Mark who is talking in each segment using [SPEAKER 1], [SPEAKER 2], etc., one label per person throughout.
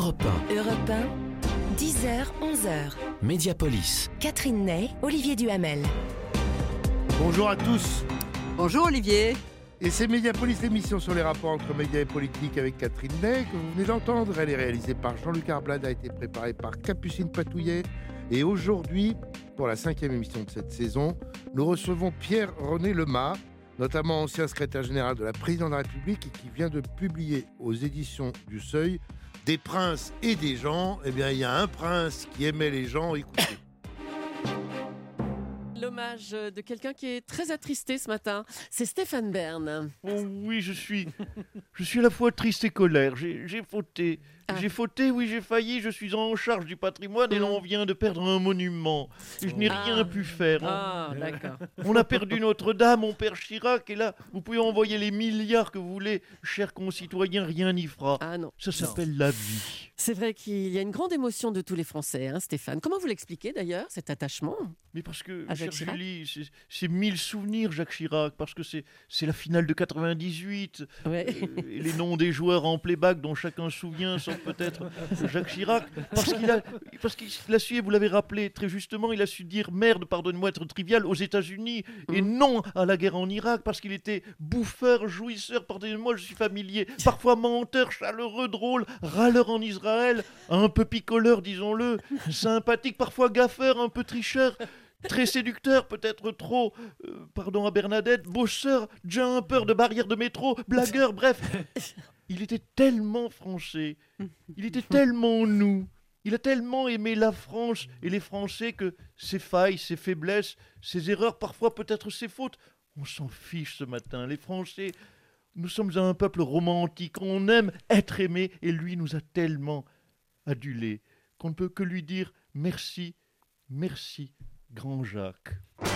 [SPEAKER 1] Europe 1.
[SPEAKER 2] Europe 1, 10h, 11h.
[SPEAKER 1] Mediapolis.
[SPEAKER 2] Catherine Ney, Olivier Duhamel.
[SPEAKER 3] Bonjour à tous.
[SPEAKER 4] Bonjour Olivier.
[SPEAKER 3] Et c'est Mediapolis, l'émission sur les rapports entre médias et politique avec Catherine Ney, que vous venez d'entendre. Elle est réalisée par Jean-Luc Arblade, a été préparée par Capucine Patouillet. Et aujourd'hui, pour la 5e émission de cette saison, nous recevons Pierre-René Lemar, notamment ancien secrétaire général de la présidence de la République et qui vient de publier aux éditions du Seuil Des princes et des gens. Eh bien, il y a un prince qui aimait les gens. Écoutez.
[SPEAKER 5] L'hommage de quelqu'un qui est très attristé ce matin, c'est Stéphane Bern.
[SPEAKER 6] Oh oui, je suis à la fois triste et colère. J'ai fauté. J'ai fauté, oui, j'ai failli. Je suis en charge du patrimoine et là, on vient de perdre un monument. Et je n'ai rien pu faire.
[SPEAKER 5] Ah, d'accord.
[SPEAKER 6] On a perdu Notre-Dame, on perd Chirac. Et là, vous pouvez envoyer les milliards que vous voulez. Chers concitoyens, rien n'y fera.
[SPEAKER 5] Ah non.
[SPEAKER 6] Ça s'appelle la vie.
[SPEAKER 5] C'est vrai qu'il y a une grande émotion de tous les Français, hein, Stéphane. Comment vous l'expliquez d'ailleurs, cet attachement?
[SPEAKER 6] Mais parce que,
[SPEAKER 5] à Jacques
[SPEAKER 6] chère
[SPEAKER 5] Chirac
[SPEAKER 6] Julie, c'est 1000 souvenirs, Jacques Chirac. Parce que c'est la finale de 98.
[SPEAKER 5] Ouais.
[SPEAKER 6] Et les noms des joueurs en playback dont chacun se souvient sont peut-être Jacques Chirac, parce qu'il a su, et vous l'avez rappelé très justement, il a su dire merde, pardonnez-moi d'être trivial, aux États-Unis et non à la guerre en Irak, parce qu'il était bouffeur, jouisseur, pardonnez-moi, je suis familier, parfois menteur, chaleureux, drôle, râleur en Israël, un peu picoleur, disons-le, sympathique, parfois gaffeur, un peu tricheur. Très séducteur, peut-être trop, pardon à Bernadette, bosseur, jumper de barrière de métro, blagueur, bref. Il était tellement français, il était tellement nous, il a tellement aimé la France et les Français que ses failles, ses faiblesses, ses erreurs, parfois peut-être ses fautes, on s'en fiche ce matin. Les Français, nous sommes un peuple romantique, on aime être aimé et lui nous a tellement adulés qu'on ne peut que lui dire merci, merci. Grand Jacques.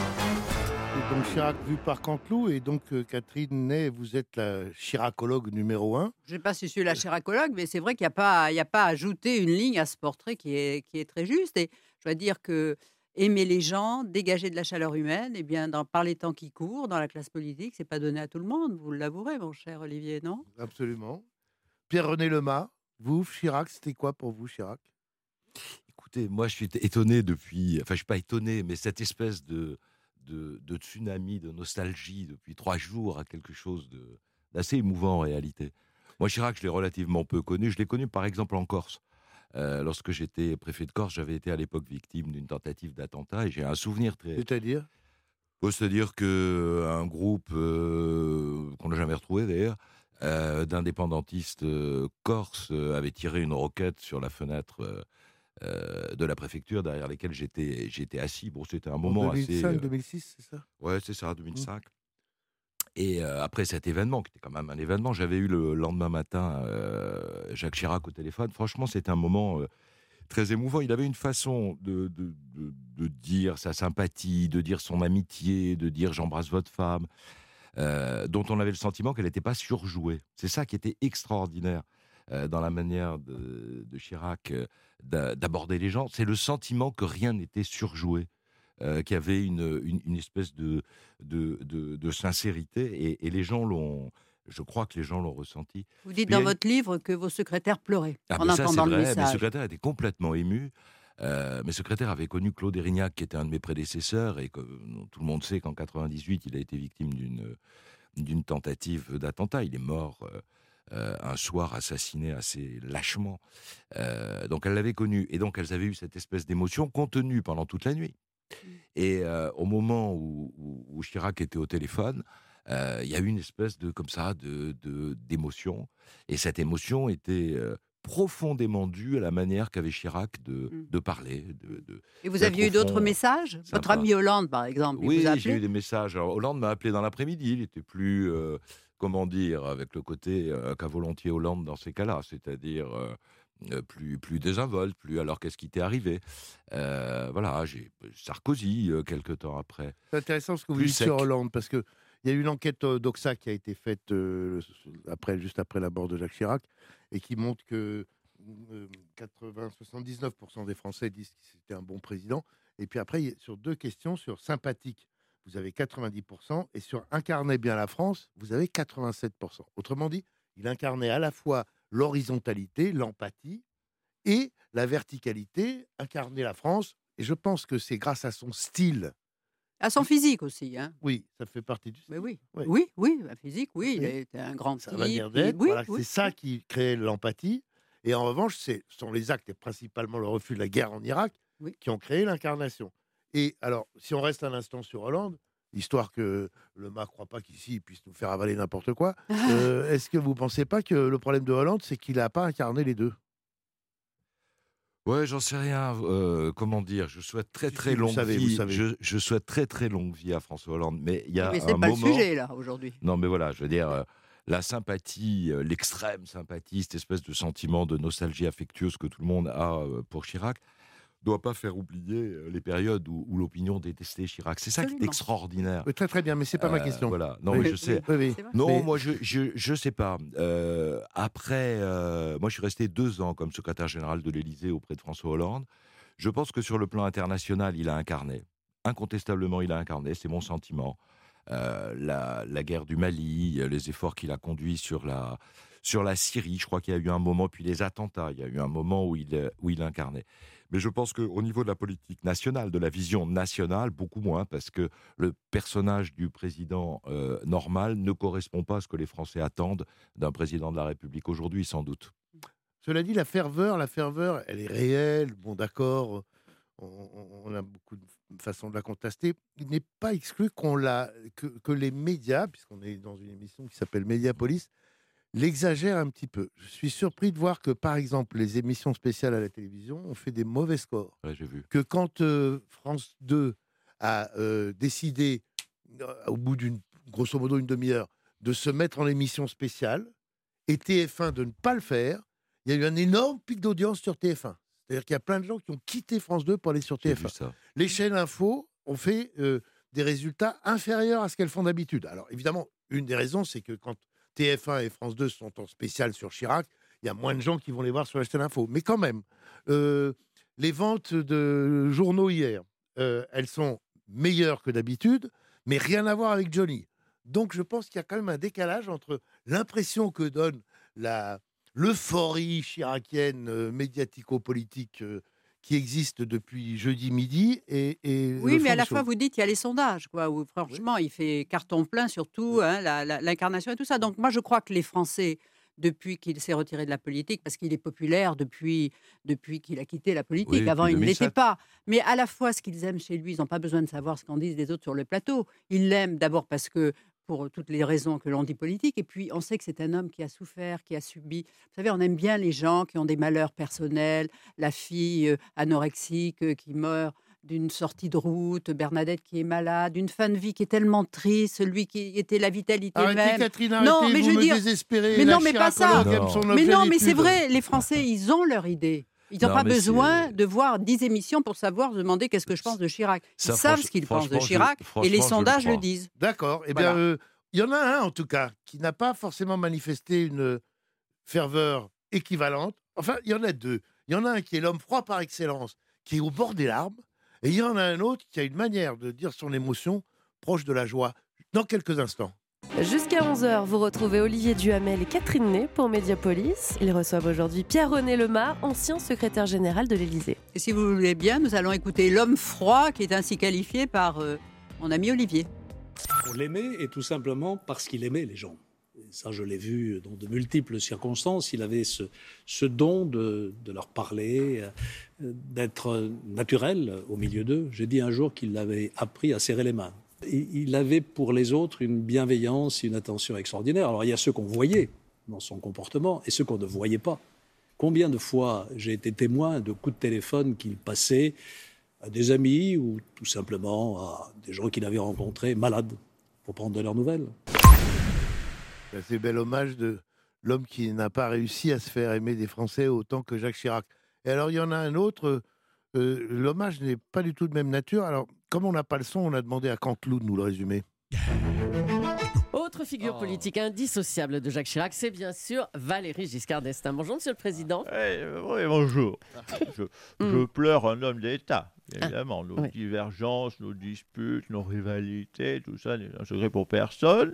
[SPEAKER 3] Et donc Chirac vu par Canteloup, et donc Catherine Ney, vous êtes la chiracologue numéro 1.
[SPEAKER 4] Je ne sais pas si je suis la chiracologue, mais c'est vrai qu'il n'y a pas à ajouter une ligne à ce portrait qui est très juste. Et je dois dire que aimer les gens, dégager de la chaleur humaine, eh bien, par les temps qui courent, dans la classe politique, c'est pas donné à tout le monde. Vous l'avouerez, mon cher Olivier, non?
[SPEAKER 3] Absolument. Pierre-René Lemar, vous, Chirac, c'était quoi pour vous, Chirac?
[SPEAKER 7] Écoutez, moi je suis étonné depuis, enfin je suis pas étonné, mais cette espèce de tsunami, de nostalgie depuis 3 jours a quelque chose d'assez émouvant en réalité. Moi Chirac, je l'ai relativement peu connu. Je l'ai connu par exemple en Corse. Lorsque j'étais préfet de Corse, j'avais été à l'époque victime d'une tentative d'attentat et j'ai un souvenir très...
[SPEAKER 3] C'est-à-dire?
[SPEAKER 7] C'est-à-dire qu'un groupe qu'on n'a jamais retrouvé d'ailleurs, d'indépendantistes corses avait tiré une roquette sur la fenêtre de la préfecture derrière lesquelles j'étais assis. Bon, c'était un moment
[SPEAKER 3] en 2005,
[SPEAKER 7] assez...
[SPEAKER 3] 2006, c'est ça?
[SPEAKER 7] Ouais, c'est ça, 2005. Et après cet événement, qui était quand même un événement, j'avais eu le lendemain matin Jacques Chirac au téléphone. Franchement, c'était un moment très émouvant. Il avait une façon de dire sa sympathie, de dire son amitié, de dire « j'embrasse votre femme », dont on avait le sentiment qu'elle n'était pas surjouée. C'est ça qui était extraordinaire dans la manière de Chirac d'aborder les gens. C'est le sentiment que rien n'était surjoué, qu'il y avait une espèce de sincérité, et les gens l'ont... Je crois que les gens l'ont ressenti.
[SPEAKER 4] Vous dites dans votre livre que vos secrétaires pleuraient en entendant le message.
[SPEAKER 7] Mes secrétaires étaient complètement émus. Mes secrétaires avaient connu Claude Érignac, qui était un de mes prédécesseurs, et que tout le monde sait qu'en 98, il a été victime d'une tentative d'attentat. Il est mort un soir, assassiné assez lâchement. Donc elle l'avait connu, et donc elles avaient eu cette espèce d'émotion contenue pendant toute la nuit. Et au moment où Chirac était au téléphone, il y a eu une espèce d'émotion, et cette émotion était profondément due à la manière qu'avait Chirac de parler.
[SPEAKER 4] Et vous aviez eu d'autres messages? Votre ami Hollande, par exemple, il vous a appelé?
[SPEAKER 7] Oui, j'ai eu des messages. Alors, Hollande m'a appelé dans l'après-midi, il était plus, comment dire, avec le côté qu'a volontiers Hollande dans ces cas-là, c'est-à-dire... plus désinvolte, plus alors qu'est-ce qui t'est arrivé. Voilà, j'ai Sarkozy quelque temps après.
[SPEAKER 3] C'est intéressant ce que vous
[SPEAKER 7] Plus
[SPEAKER 3] dites
[SPEAKER 7] sec.
[SPEAKER 3] sur Hollande, parce qu'il y a eu une enquête d'Oxa qui a été faite juste après la mort de Jacques Chirac, et qui montre que 79% des Français disent que c'était un bon président. Et puis après, sur 2 questions, sur sympathique, vous avez 90%, et sur incarner bien la France, vous avez 87%. Autrement dit, il incarnait à la fois l'horizontalité, l'empathie, et la verticalité, incarner la France. Et je pense que c'est grâce à son style.
[SPEAKER 4] À son physique aussi. Hein.
[SPEAKER 3] Oui, ça fait partie du style.
[SPEAKER 4] Mais oui,
[SPEAKER 3] Oui.
[SPEAKER 4] la physique, oui, il était un grand
[SPEAKER 3] Sa
[SPEAKER 4] type.
[SPEAKER 3] manière d'être,
[SPEAKER 4] Oui,
[SPEAKER 3] voilà,
[SPEAKER 4] oui,
[SPEAKER 3] c'est ça
[SPEAKER 4] oui.
[SPEAKER 3] qui crée l'empathie. Et en revanche, ce sont les actes, et principalement le refus de la guerre en Irak,
[SPEAKER 4] Oui.
[SPEAKER 3] qui ont créé l'incarnation. Et alors, si on reste un instant sur Hollande, histoire que le mât ne croit pas qu'ici, il puisse nous faire avaler n'importe quoi, est-ce que vous ne pensez pas que le problème de Hollande, c'est qu'il n'a pas incarné les deux?
[SPEAKER 7] Ouais, j'en sais rien. Comment dire? Je souhaite très
[SPEAKER 3] Si,
[SPEAKER 7] très
[SPEAKER 3] si, vous
[SPEAKER 7] longue
[SPEAKER 3] savez, vous
[SPEAKER 7] vie.
[SPEAKER 3] savez.
[SPEAKER 7] Je souhaite très très longue vie à François Hollande. Mais il y
[SPEAKER 4] Oui,
[SPEAKER 7] a
[SPEAKER 4] mais c'est
[SPEAKER 7] un
[SPEAKER 4] pas
[SPEAKER 7] moment.
[SPEAKER 4] le sujet, là, aujourd'hui.
[SPEAKER 7] Non, mais voilà, je veux dire, la sympathie, l'extrême sympathie, cette espèce de sentiment de nostalgie affectueuse que tout le monde a pour Chirac, doit pas faire oublier les périodes où l'opinion détestait Chirac. C'est ça qui est
[SPEAKER 4] Absolument.
[SPEAKER 7] extraordinaire.
[SPEAKER 3] Très très bien, mais c'est pas ma question.
[SPEAKER 7] Voilà. Non,
[SPEAKER 3] Oui,
[SPEAKER 7] mais je sais.
[SPEAKER 3] oui, oui.
[SPEAKER 4] C'est vrai.
[SPEAKER 7] Non,
[SPEAKER 3] Mais-
[SPEAKER 7] moi, je sais pas. Après, moi, je suis resté 2 ans comme secrétaire général de l'Élysée auprès de François Hollande. Je pense que sur le plan international, il a incarné. Incontestablement, il a incarné, c'est mon sentiment. La guerre du Mali, les efforts qu'il a conduits sur la Syrie, je crois qu'il y a eu un moment, puis les attentats, il y a eu un moment où il incarnait. Mais je pense qu'au niveau de la politique nationale, de la vision nationale, beaucoup moins, parce que le personnage du président normal ne correspond pas à ce que les Français attendent d'un président de la République aujourd'hui, sans doute.
[SPEAKER 3] Cela dit, la ferveur, elle est réelle. Bon, d'accord, on a beaucoup de façons de la contester. Il n'est pas exclu que les médias, puisqu'on est dans une émission qui s'appelle Mediapolis, l'exagèrent un petit peu. Je suis surpris de voir que, par exemple, les émissions spéciales à la télévision ont fait des mauvais scores.
[SPEAKER 7] Ouais, j'ai vu.
[SPEAKER 3] Que quand France 2 a décidé, au bout grosso modo une demi-heure, de se mettre en émission spéciale, et TF1 de ne pas le faire, il y a eu un énorme pic d'audience sur TF1. C'est-à-dire qu'il y a plein de gens qui ont quitté France 2 pour aller sur
[SPEAKER 7] J'ai vu
[SPEAKER 3] TF1.
[SPEAKER 7] ça.
[SPEAKER 3] Les chaînes info ont fait des résultats inférieurs à ce qu'elles font d'habitude. Alors évidemment, une des raisons, c'est que quand TF1 et France 2 sont en spécial sur Chirac, il y a moins de gens qui vont les voir sur la chaîne info. Mais quand même, les ventes de journaux hier, elles sont meilleures que d'habitude, mais rien à voir avec Johnny. Donc je pense qu'il y a quand même un décalage entre l'impression que donne l'euphorie chiracienne médiatico-politique qui existe depuis jeudi midi et
[SPEAKER 4] Oui,
[SPEAKER 3] le
[SPEAKER 4] mais
[SPEAKER 3] fond
[SPEAKER 4] à la
[SPEAKER 3] des
[SPEAKER 4] fois,
[SPEAKER 3] choses.
[SPEAKER 4] vous dites, il y a les sondages, quoi, où franchement, il fait carton plein, surtout hein, l'incarnation et tout ça. Donc moi, je crois que les Français, depuis qu'il s'est retiré de la politique, parce qu'il est populaire depuis qu'il a quitté la politique.
[SPEAKER 7] Oui,
[SPEAKER 4] Avant,
[SPEAKER 7] depuis
[SPEAKER 4] il ne
[SPEAKER 7] 2007.
[SPEAKER 4] l'était pas. Mais à la fois, ce qu'ils aiment chez lui, ils n'ont pas besoin de savoir ce qu'en disent les autres sur le plateau. Ils l'aiment d'abord parce que pour toutes les raisons que l'on dit politiques, et puis on sait que c'est un homme qui a souffert, qui a subi. Vous savez, on aime bien les gens qui ont des malheurs personnels, la fille anorexique qui meurt d'une sortie de route, Bernadette qui est malade, une fin de vie qui est tellement triste, celui qui était la vitalité
[SPEAKER 3] Arrêtez,
[SPEAKER 4] même.
[SPEAKER 3] Catherine,
[SPEAKER 4] Non,
[SPEAKER 3] arrêtez,
[SPEAKER 4] mais
[SPEAKER 3] vous
[SPEAKER 4] je veux
[SPEAKER 3] me
[SPEAKER 4] dire-
[SPEAKER 3] désespérez.
[SPEAKER 4] mais
[SPEAKER 3] la
[SPEAKER 4] non, mais pas ça.
[SPEAKER 3] chiracologue aime son
[SPEAKER 4] Mais non, mais
[SPEAKER 3] objet
[SPEAKER 4] c'est
[SPEAKER 3] d'étude.
[SPEAKER 4] vrai, les Français, ils ont leur idée. Ils n'ont
[SPEAKER 7] Non,
[SPEAKER 4] pas
[SPEAKER 7] mais
[SPEAKER 4] besoin
[SPEAKER 7] c'est-
[SPEAKER 4] de voir 10 émissions pour savoir demander qu'est-ce que je pense de Chirac. Ils
[SPEAKER 7] Ça,
[SPEAKER 4] savent ce qu'ils pensent de
[SPEAKER 7] franchement,
[SPEAKER 4] Chirac et
[SPEAKER 7] franchement,
[SPEAKER 4] les
[SPEAKER 7] je le
[SPEAKER 4] sondages le
[SPEAKER 7] crois.
[SPEAKER 4] disent.
[SPEAKER 3] D'accord. Eh bien,
[SPEAKER 4] Voilà.
[SPEAKER 3] il y en a un, en tout cas, qui n'a pas forcément manifesté une ferveur équivalente. Enfin, il y en a deux. Il y en a un qui est l'homme froid par excellence, qui est au bord des larmes. Et il y en a un autre qui a une manière de dire son émotion proche de la joie. Dans quelques instants.
[SPEAKER 1] Jusqu'à 11h, vous retrouvez Olivier Duhamel et Catherine Ney pour Mediapolis. Ils reçoivent aujourd'hui Pierre-René Lemar, ancien secrétaire général de l'Élysée.
[SPEAKER 4] Et si vous voulez bien, nous allons écouter l'homme froid qui est ainsi qualifié par mon ami Olivier.
[SPEAKER 8] On l'aimait et tout simplement parce qu'il aimait les gens. Et ça, je l'ai vu dans de multiples circonstances. Il avait ce don de leur parler, d'être naturel au milieu d'eux. J'ai dit un jour qu'il avait appris à serrer les mains. Et il avait pour les autres une bienveillance, une attention extraordinaire. Alors il y a ceux qu'on voyait dans son comportement et ceux qu'on ne voyait pas. Combien de fois j'ai été témoin de coups de téléphone qu'il passait à des amis ou tout simplement à des gens qu'il avait rencontrés malades pour prendre de leurs nouvelles.
[SPEAKER 3] C'est bel hommage de l'homme qui n'a pas réussi à se faire aimer des Français autant que Jacques Chirac. Et alors, il y en a un autre. L'hommage n'est pas du tout de même nature. Alors, comme on n'a pas le son, on a demandé à Canteloup de nous le résumer.
[SPEAKER 5] Autre figure politique indissociable de Jacques Chirac, c'est bien sûr Valéry Giscard d'Estaing. Bonjour, Monsieur le Président.
[SPEAKER 6] Oui, bonjour. Je pleure un homme d'État. bien évidemment. Nos
[SPEAKER 5] oui.
[SPEAKER 6] divergences, nos disputes, nos rivalités, tout ça n'est un secret pour personne.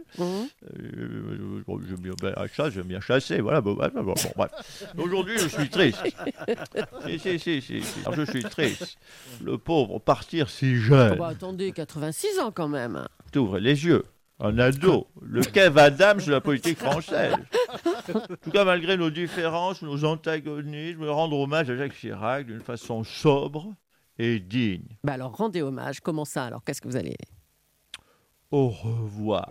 [SPEAKER 6] J'aime bien chasser, voilà. Bon, bref. Aujourd'hui, je suis triste. Si. Alors, je suis triste. Le pauvre partir si jeune.
[SPEAKER 5] Attendez, 86 ans quand même.
[SPEAKER 6] T'ouvres les yeux. Un ado, le Kev Adams de la politique française. En tout cas, malgré nos différences, nos antagonismes, rendre hommage à Jacques Chirac d'une façon sobre et digne.
[SPEAKER 5] Alors, rendez hommage. Comment ça, alors? Qu'est-ce que vous allez...
[SPEAKER 6] Au revoir.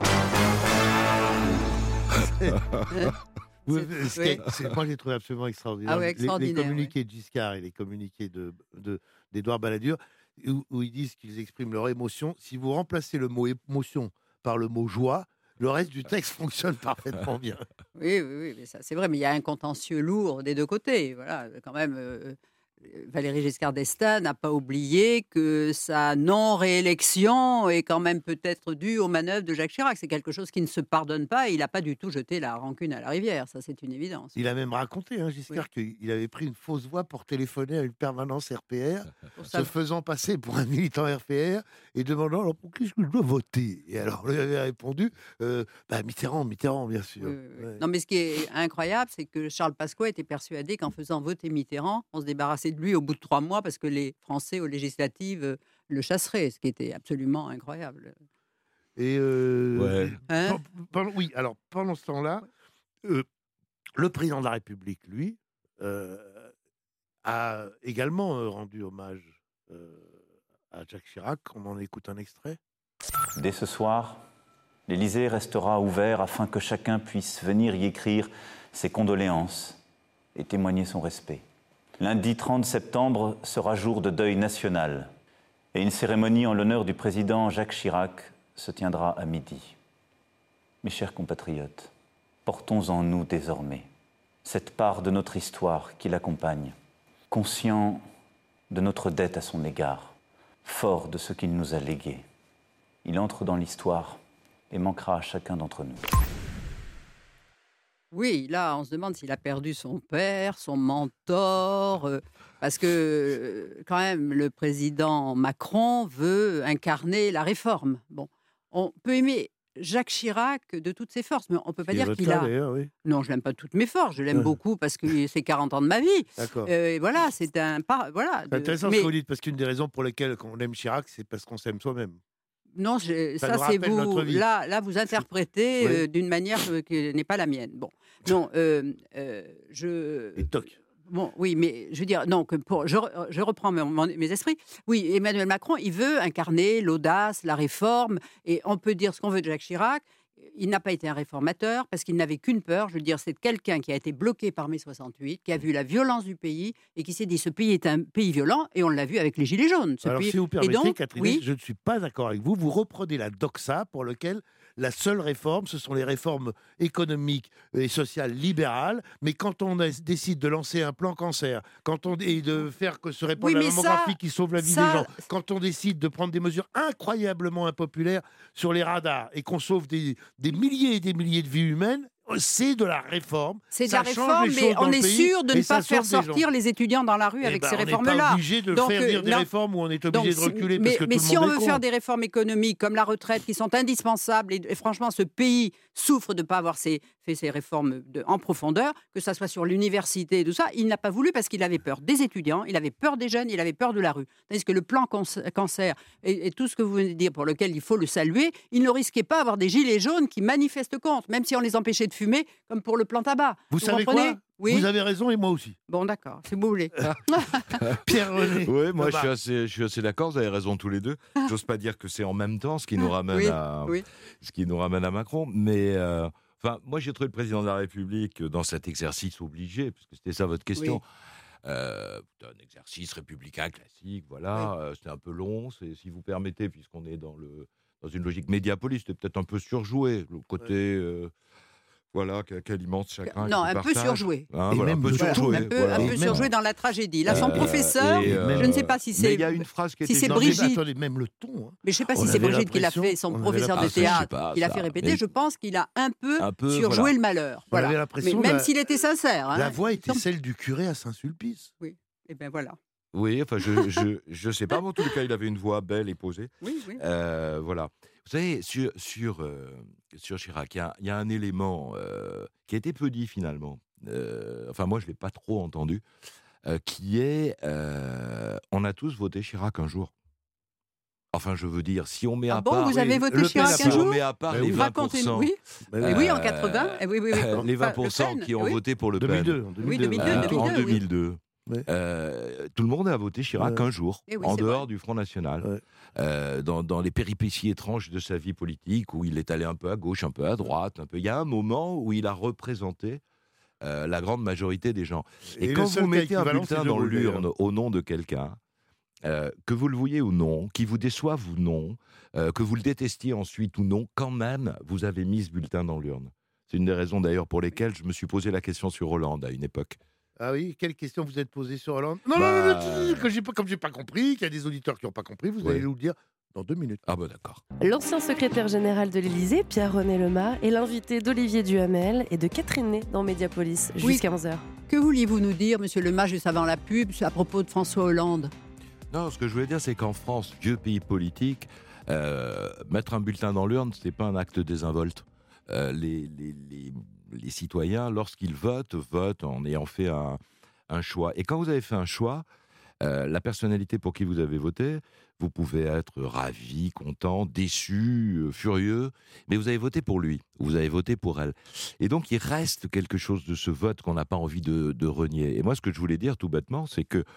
[SPEAKER 3] Moi, j'ai trouvé absolument extraordinaire.
[SPEAKER 4] Ah ouais, extraordinaire,
[SPEAKER 3] les communiqués de Giscard et les communiqués d'Édouard Balladur, où ils disent qu'ils expriment leur émotion. Si vous remplacez le mot émotion par le mot joie, le reste du texte fonctionne parfaitement bien.
[SPEAKER 4] Oui, mais ça, c'est vrai, mais il y a un contentieux lourd des deux côtés. Voilà, quand même, Valéry Giscard d'Estaing n'a pas oublié que sa non-réélection est quand même peut-être due aux manœuvres de Jacques Chirac. C'est quelque chose qui ne se pardonne pas et il n'a pas du tout jeté la rancune à la rivière. Ça, c'est une évidence.
[SPEAKER 3] Il a même raconté, Giscard, qu'il avait pris une fausse voix pour téléphoner à une permanence RPR, se faisant passer pour un militant RPR et demandant alors pour qui est-ce que je dois voter. Et alors, on lui avait répondu Mitterrand, bien sûr.
[SPEAKER 4] Oui. Ouais. Non, mais ce qui est incroyable, c'est que Charles Pasqua était persuadé qu'en faisant voter Mitterrand, on se débarrassait de lui au bout de 3 mois parce que les Français aux législatives le chasseraient, ce qui était absolument incroyable.
[SPEAKER 3] Et pendant ce temps-là, le président de la République, lui, a également rendu hommage à Jacques Chirac. On en écoute un extrait.
[SPEAKER 9] Dès ce soir, l'Élysée restera ouvert afin que chacun puisse venir y écrire ses condoléances et témoigner son respect. Lundi 30 septembre sera jour de deuil national et une cérémonie en l'honneur du président Jacques Chirac se tiendra à midi. Mes chers compatriotes, portons en nous désormais cette part de notre histoire qui l'accompagne, conscient de notre dette à son égard, fort de ce qu'il nous a légué. Il entre dans l'histoire et manquera à chacun d'entre nous.
[SPEAKER 4] Oui, là, on se demande s'il a perdu son père, son mentor, parce que quand même, le président Macron veut incarner la réforme. Bon, on peut aimer Jacques Chirac de toutes ses forces, mais on ne peut pas dire qu'il a...
[SPEAKER 3] Oui.
[SPEAKER 4] Non, je l'aime pas de toutes mes forces, je l'aime beaucoup parce que c'est 40 ans de ma vie.
[SPEAKER 3] D'accord.
[SPEAKER 4] Et voilà, c'est un... Voilà,
[SPEAKER 3] C'est intéressant ce que vous dites, parce qu'une des raisons pour lesquelles on aime Chirac, c'est parce qu'on s'aime soi-même.
[SPEAKER 4] Non, ça c'est vous. Là, vous interprétez d'une manière qui n'est pas la mienne. Bon, non,
[SPEAKER 3] Et toc.
[SPEAKER 4] Bon, oui, mais je veux dire, non, je reprends mes esprits. Oui, Emmanuel Macron, il veut incarner l'audace, la réforme, et on peut dire ce qu'on veut de Jacques Chirac. Il n'a pas été un réformateur parce qu'il n'avait qu'une peur, je veux dire, c'est de quelqu'un qui a été bloqué par mai 68, qui a vu la violence du pays et qui s'est dit ce pays est un pays violent, et on l'a vu avec les Gilets jaunes.
[SPEAKER 3] Alors, si vous permettez, Catherine, je ne suis pas d'accord avec vous. Vous reprenez la doxa pour laquelle la seule réforme, ce sont les réformes économiques et sociales libérales. Mais quand on décide de lancer un plan cancer, et de faire que se répande la démographie qui sauve la vie des gens, quand on décide de prendre des mesures incroyablement impopulaires sur les radars et qu'on sauve des milliers et des milliers de vies humaines, c'est de la réforme.
[SPEAKER 4] C'est de la réforme, mais on est sûr de ne pas faire sortir les étudiants dans la rue avec ces réformes-là.
[SPEAKER 3] On n'est pas obligé de faire dire des réformes où on est obligé de reculer parce que tout le monde est con.
[SPEAKER 4] Mais si on veut faire des réformes économiques comme la retraite qui sont indispensables, et franchement, ce pays souffre de ne pas avoir fait ces réformes en profondeur, que ça soit sur l'université et tout ça, il n'a pas voulu parce qu'il avait peur des étudiants, il avait peur des jeunes, il avait peur de la rue. Tandis que le plan cancer et tout ce que vous venez de dire pour lequel il faut le saluer, il ne risquait pas d'avoir des gilets jaunes qui manifestent contre, même si on les empêchait de fumer, comme pour le plan tabac.
[SPEAKER 3] Vous savez quoi ? Oui. Vous avez raison et moi aussi.
[SPEAKER 4] Bon, d'accord, c'est vous voulez.
[SPEAKER 3] Pierre-René.
[SPEAKER 7] Oui, moi je suis assez d'accord, vous avez raison tous les deux. J'ose pas dire que c'est en même temps ce qui nous ramène, ce qui nous ramène à Macron, mais moi j'ai trouvé le président de la République dans cet exercice obligé, parce que c'était ça votre question. Un exercice républicain classique, voilà, c'était un peu long, si vous permettez, puisqu'on est dans une logique Mediapolis, c'était peut-être un peu surjoué, le côté... Voilà, quel immense chagrin.
[SPEAKER 4] Non, un peu surjoué.
[SPEAKER 7] Un peu surjoué.
[SPEAKER 4] Un peu surjoué dans la tragédie. Là, son professeur, je ne sais pas si c'est.
[SPEAKER 7] Il y a une phrase qui était.
[SPEAKER 4] Si c'est Brigitte.
[SPEAKER 3] Attendez, même le ton.
[SPEAKER 4] Mais je ne sais pas si c'est Brigitte qui l'a fait, son professeur de théâtre, qui l'a fait répéter. Je pense qu'il a un peu surjoué le malheur. Voilà. Mais même s'il était sincère.
[SPEAKER 3] La voix était celle du curé à Saint-Sulpice.
[SPEAKER 4] Oui. Et bien voilà.
[SPEAKER 7] Oui, enfin, je sais pas, mais en tout cas, il avait une voix belle et posée.
[SPEAKER 4] Oui, oui.
[SPEAKER 7] Voilà. Vous savez, sur Chirac, il y a un élément qui a été peu dit finalement. Enfin, moi, je ne l'ai pas trop entendu, qui est on a tous voté Chirac un jour. Enfin, je veux dire, si on met à part...
[SPEAKER 4] vous avez voté
[SPEAKER 3] Le
[SPEAKER 4] Chirac
[SPEAKER 3] Pen
[SPEAKER 4] un
[SPEAKER 3] a
[SPEAKER 7] si on
[SPEAKER 4] jour
[SPEAKER 7] met à part les 20%,
[SPEAKER 4] Racontez-nous. Oui, oui, en 80. Oui, oui, oui.
[SPEAKER 7] les
[SPEAKER 4] Enfin,
[SPEAKER 7] 20%
[SPEAKER 4] Le Pen,
[SPEAKER 7] qui ont
[SPEAKER 4] oui.
[SPEAKER 7] voté pour Le Pen,
[SPEAKER 3] 2002.
[SPEAKER 4] Oui, 2002,
[SPEAKER 7] en
[SPEAKER 4] 2002, oui.
[SPEAKER 7] 2002,
[SPEAKER 3] Ouais.
[SPEAKER 7] tout le monde a voté Chirac
[SPEAKER 3] Ouais.
[SPEAKER 7] un jour,
[SPEAKER 4] Eh oui,
[SPEAKER 7] en
[SPEAKER 4] c'est
[SPEAKER 7] dehors
[SPEAKER 4] vrai.
[SPEAKER 7] du Front National,
[SPEAKER 3] Ouais.
[SPEAKER 7] dans les péripéties étranges de sa vie politique, où il est allé un peu à gauche, un peu à droite. Il y a un moment où il a représenté la grande majorité des gens. Et
[SPEAKER 3] le
[SPEAKER 7] quand
[SPEAKER 3] seul
[SPEAKER 7] vous
[SPEAKER 3] cas
[SPEAKER 7] mettez un
[SPEAKER 3] équivalent,
[SPEAKER 7] bulletin
[SPEAKER 3] c'est De
[SPEAKER 7] dans
[SPEAKER 3] Gaulle,
[SPEAKER 7] l'urne
[SPEAKER 3] d'ailleurs.
[SPEAKER 7] au nom de quelqu'un, que vous le vouliez ou non, qui vous déçoive ou non, que vous le détestiez ensuite ou non, quand même, vous avez mis ce bulletin dans l'urne. C'est une des raisons d'ailleurs pour lesquelles je me suis posé la question sur Hollande à une époque.
[SPEAKER 3] Ah oui, quelle question vous êtes posée sur Hollande? Non,
[SPEAKER 7] Bah,
[SPEAKER 3] non, comme j'ai pas compris, qu'il y a des auditeurs qui n'ont pas compris, vous allez nous le dire dans 2 minutes.
[SPEAKER 7] Ah bah d'accord.
[SPEAKER 1] L'ancien secrétaire général de l'Élysée, Pierre-René Lemar, est l'invité d'Olivier Duhamel et de Catherine Ney dans Mediapolis
[SPEAKER 4] Oui.
[SPEAKER 1] jusqu'à 11h.
[SPEAKER 4] Que vouliez-vous nous dire, monsieur Lemar, juste avant la pub, à propos de François Hollande?
[SPEAKER 7] Non, ce que je voulais dire, c'est qu'en France, vieux pays politique, mettre un bulletin dans l'urne, c'est pas un acte désinvolte. Les citoyens, lorsqu'ils votent en ayant fait un choix. Et quand vous avez fait un choix, la personnalité pour qui vous avez voté, vous pouvez être ravi, content, déçu, furieux, mais vous avez voté pour lui, vous avez voté pour elle. Et donc, il reste quelque chose de ce vote qu'on n'a pas envie de renier. Et moi, ce que je voulais dire tout bêtement, c'est que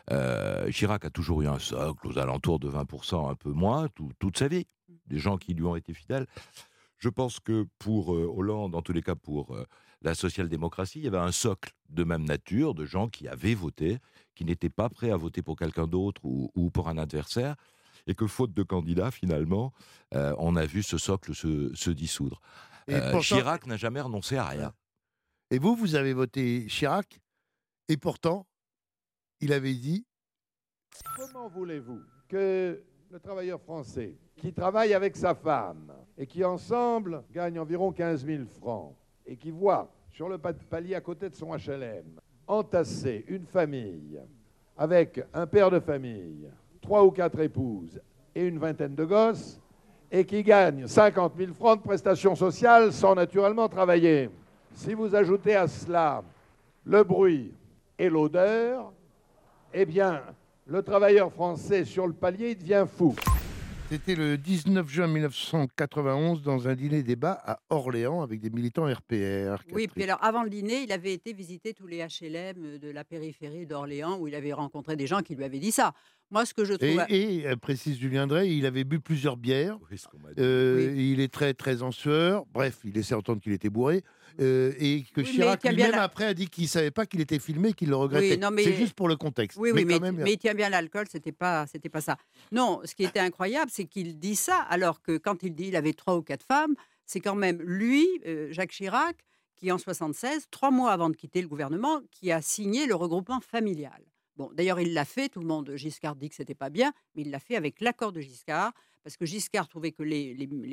[SPEAKER 7] Chirac a toujours eu un socle aux alentours de 20%, un peu moins, toute sa vie. Des gens qui lui ont été fidèles. Je pense que pour Hollande, en tous les cas pour la social-démocratie, il y avait un socle de même nature, de gens qui avaient voté, qui n'étaient pas prêts à voter pour quelqu'un d'autre ou pour un adversaire, et que faute de candidats, finalement, on a vu ce socle se dissoudre.
[SPEAKER 3] Et pourtant-
[SPEAKER 7] Chirac n'a jamais renoncé à rien.
[SPEAKER 3] Et vous avez voté Chirac, et pourtant, il avait dit...
[SPEAKER 10] Comment voulez-vous que le travailleur français qui travaille avec sa femme et qui ensemble gagne environ 15 000 francs et qui voit sur le palier à côté de son HLM entasser une famille avec un père de famille, 3 ou 4 épouses et une vingtaine de gosses et qui gagne 50 000 francs de prestations sociales sans naturellement travailler. Si vous ajoutez à cela le bruit et l'odeur, eh bien, le travailleur français sur le palier, il devient fou.
[SPEAKER 3] C'était le 19 juin 1991 dans un dîner-débat à Orléans avec des militants RPR.
[SPEAKER 4] Oui, puis alors avant le dîner, il avait été visiter tous les HLM de la périphérie d'Orléans où il avait rencontré des gens qui lui avaient dit ça. Moi, ce que je trouve...
[SPEAKER 3] Précise Julien Drey, il avait bu plusieurs bières.
[SPEAKER 7] Oui, ce qu'on m'a dit.
[SPEAKER 3] Il est très, très en sueur. Bref, il laissait entendre qu'il était bourré. Et que
[SPEAKER 4] Oui,
[SPEAKER 3] Chirac
[SPEAKER 4] mais il tient
[SPEAKER 3] lui-même
[SPEAKER 4] bien
[SPEAKER 3] après a dit qu'il ne savait pas qu'il était filmé, qu'il le regrettait.
[SPEAKER 4] Oui, non, mais-
[SPEAKER 3] C'est juste pour le contexte.
[SPEAKER 4] Oui, oui,
[SPEAKER 3] quand même,
[SPEAKER 4] mais il tient bien l'alcool, c'était pas ça. Non, ce qui était incroyable, c'est qu'il dit ça, alors que quand il dit qu'il avait 3 ou 4 femmes, c'est quand même lui, Jacques Chirac, qui en 76, 3 mois avant de quitter le gouvernement, qui a signé le regroupement familial. Bon, d'ailleurs, il l'a fait, tout le monde, Giscard dit que c'était pas bien, mais il l'a fait avec l'accord de Giscard, parce que Giscard trouvait que les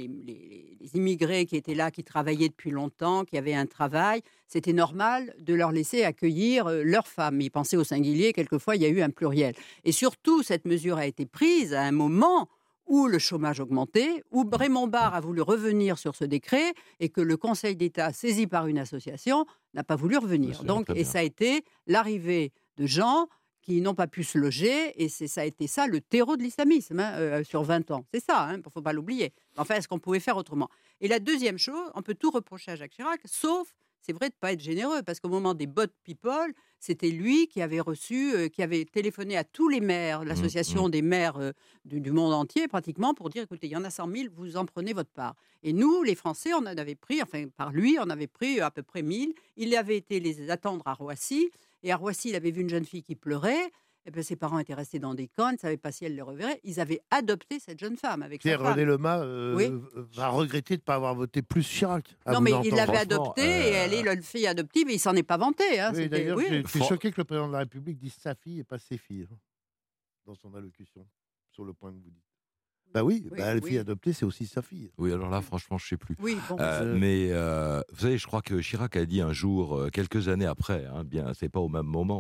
[SPEAKER 4] immigrés qui étaient là, qui travaillaient depuis longtemps, qui avaient un travail, c'était normal de leur laisser accueillir leurs femmes. Il pensait au singulier, quelquefois il y a eu un pluriel. Et surtout, cette mesure a été prise à un moment où le chômage augmentait, où Raymond Barre a voulu revenir sur ce décret et que le Conseil d'État, saisi par une association, n'a pas voulu revenir. Donc, et ça a été l'arrivée de gens qui n'ont pas pu se loger, et ça a été ça le terreau de l'islamisme sur 20 ans. C'est ça, il ne faut pas l'oublier. Enfin, est-ce qu'on pouvait faire autrement? Et la deuxième chose, on peut tout reprocher à Jacques Chirac, sauf, c'est vrai, de ne pas être généreux, parce qu'au moment des Bot People, c'était lui qui avait reçu, qui avait téléphoné à tous les maires, l'association des maires du monde entier, pratiquement, pour dire, écoutez, il y en a 100 000, vous en prenez votre part. Et nous, les Français, on en avait pris, enfin, par lui, on avait pris à peu près 1000. Il avait été les attendre à Roissy, et à Roissy, il avait vu une jeune fille qui pleurait. Et bien, ses parents étaient restés dans des camps, ils ne savaient pas si elle les reverrait. Ils avaient adopté cette jeune femme avec sa femme.
[SPEAKER 3] Pierre-René Lemar
[SPEAKER 4] Oui.
[SPEAKER 3] va regretter de ne pas avoir voté plus Chirac. à
[SPEAKER 4] Non,
[SPEAKER 3] vous
[SPEAKER 4] mais
[SPEAKER 3] entendre.
[SPEAKER 4] il l'avait
[SPEAKER 7] franchement,
[SPEAKER 4] adoptée, et elle est une fille adoptive, et il s'en est pas vanté. Hein.
[SPEAKER 3] Oui,
[SPEAKER 4] C'était-
[SPEAKER 3] d'ailleurs,
[SPEAKER 4] oui.
[SPEAKER 3] j'ai été
[SPEAKER 7] Fran-
[SPEAKER 3] choqué que le président de la République dise sa fille et pas ses filles hein, dans son allocution, sur le point que vous dites. Bah oui,
[SPEAKER 4] Oui,
[SPEAKER 3] la
[SPEAKER 4] oui.
[SPEAKER 3] fille adoptée, c'est aussi sa fille.
[SPEAKER 7] Oui, alors là, franchement, je ne sais plus.
[SPEAKER 4] Oui, bon.
[SPEAKER 7] Mais vous savez, je crois que Chirac a dit un jour, quelques années après, bien, c'est pas au même moment,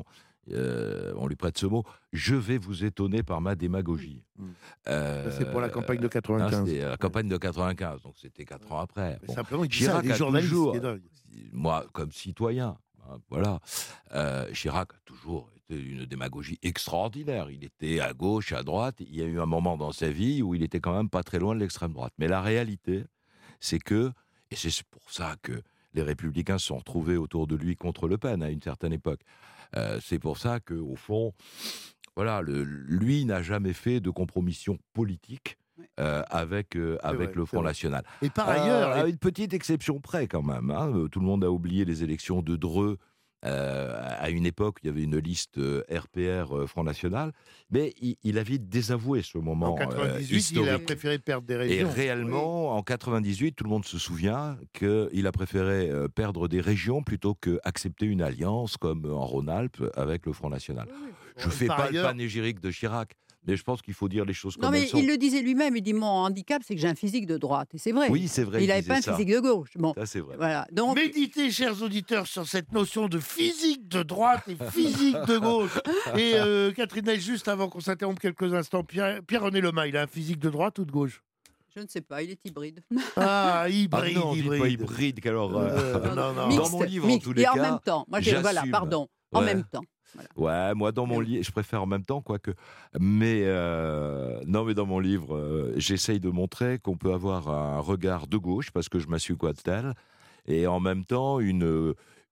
[SPEAKER 7] on lui prête ce mot, je vais vous étonner par ma démagogie.
[SPEAKER 3] Ça, c'est pour la campagne de 95.
[SPEAKER 7] C'était la campagne de 95, donc c'était 4 ans après. Bon.
[SPEAKER 3] Simplement, il dit
[SPEAKER 7] Chirac
[SPEAKER 3] ça à des
[SPEAKER 7] a
[SPEAKER 3] journalistes,
[SPEAKER 7] toujours,
[SPEAKER 3] c'est dingue.
[SPEAKER 7] moi, comme citoyen, hein, voilà, Chirac a toujours été une démagogie extraordinaire. Il était à gauche, à droite. Il y a eu un moment dans sa vie où il était quand même pas très loin de l'extrême droite. Mais la réalité, c'est que, et c'est pour ça que les Républicains se sont retrouvés autour de lui contre Le Pen à une certaine époque. C'est pour ça qu'au fond, voilà, lui n'a jamais fait de compromission politique avec le Front National.
[SPEAKER 3] Et par ailleurs...
[SPEAKER 7] à une petite exception près quand même. Hein, tout le monde a oublié les élections de Dreux à une époque où il y avait une liste RPR Front National, mais il a vite désavoué ce moment
[SPEAKER 3] En 98,
[SPEAKER 7] historique.
[SPEAKER 3] il a préféré perdre des
[SPEAKER 7] Et
[SPEAKER 3] régions.
[SPEAKER 7] réellement, en 98, tout le monde se souvient qu'il a préféré perdre des régions plutôt qu'accepter une alliance comme en Rhône-Alpes avec le Front National. Je ne fais
[SPEAKER 3] par
[SPEAKER 7] pas
[SPEAKER 3] ailleurs-
[SPEAKER 7] le panégyrique de Chirac, mais je pense qu'il faut dire les choses
[SPEAKER 4] Non,
[SPEAKER 7] comme
[SPEAKER 4] mais
[SPEAKER 7] elles sont.
[SPEAKER 4] il le disait lui-même. Il dit mon handicap, c'est que j'ai un physique de droite. Et c'est vrai.
[SPEAKER 7] Oui, c'est vrai.
[SPEAKER 4] Il n'avait pas un
[SPEAKER 7] disait ça.
[SPEAKER 4] physique de gauche. Bon,
[SPEAKER 7] Ça, c'est vrai.
[SPEAKER 4] voilà. Donc,
[SPEAKER 3] Méditez, chers auditeurs, sur cette notion de physique de droite et physique de gauche. Et Catherine Ney, juste avant qu'on s'interrompe quelques instants, Pierre-René Lema, il a un physique de droite ou de gauche?
[SPEAKER 4] je ne sais pas. Il est hybride.
[SPEAKER 3] Ah, hybride,
[SPEAKER 7] Ah non,
[SPEAKER 3] hybride.
[SPEAKER 7] pas hybride, quelle horreur.
[SPEAKER 3] Non, non.
[SPEAKER 4] Mixte,
[SPEAKER 7] Dans mon livre, en
[SPEAKER 4] mixte.
[SPEAKER 7] tous les
[SPEAKER 4] Et en
[SPEAKER 7] cas,
[SPEAKER 4] même temps. Moi, voilà,
[SPEAKER 7] j'assume.
[SPEAKER 4] pardon. En
[SPEAKER 7] Ouais.
[SPEAKER 4] même temps.
[SPEAKER 7] Ouais, moi dans mon livre, je préfère en même temps, quoique. Mais non, mais dans mon livre, j'essaye de montrer qu'on peut avoir un regard de gauche, parce que je m'assume quoi de tel, et en même temps une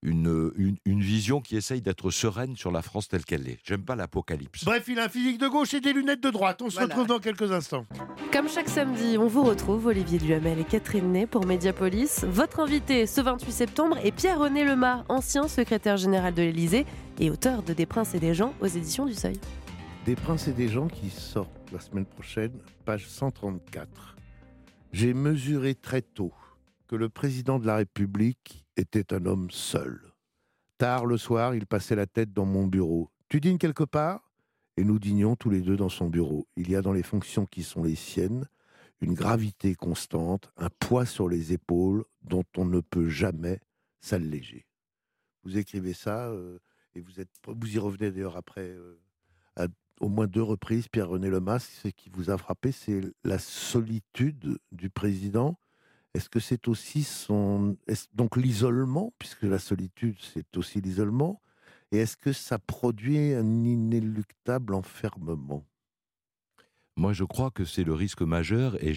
[SPEAKER 7] vision qui essaye d'être sereine sur la France telle qu'elle est. J'aime pas l'apocalypse.
[SPEAKER 3] Bref, il a un physique de gauche et des lunettes de droite. On se
[SPEAKER 4] Voilà.
[SPEAKER 3] retrouve dans quelques instants.
[SPEAKER 1] Comme chaque samedi, on vous retrouve, Olivier Duhamel et Catherine Ney pour Mediapolis. Votre invité ce 28 septembre est Pierre-René Lemar, ancien secrétaire général de l'Élysée et auteur de Des Princes et des gens aux éditions du Seuil.
[SPEAKER 3] Des Princes et des gens qui sortent la semaine prochaine, page 134. J'ai mesuré très tôt que le président de la République était un homme seul. Tard le soir, il passait la tête dans mon bureau. Tu dînes quelque part ? Et nous dînions tous les deux dans son bureau. Il y a dans les fonctions qui sont les siennes une gravité constante, un poids sur les épaules dont on ne peut jamais s'alléger. Vous écrivez ça et vous y revenez d'ailleurs après à au moins 2 reprises, Pierre-René Lemar. Ce qui vous a frappé, c'est la solitude du président. Est-ce que c'est aussi donc l'isolement, puisque la solitude, c'est aussi l'isolement, et est-ce que ça produit un inéluctable enfermement ?
[SPEAKER 7] Moi, je crois que c'est le risque majeur, et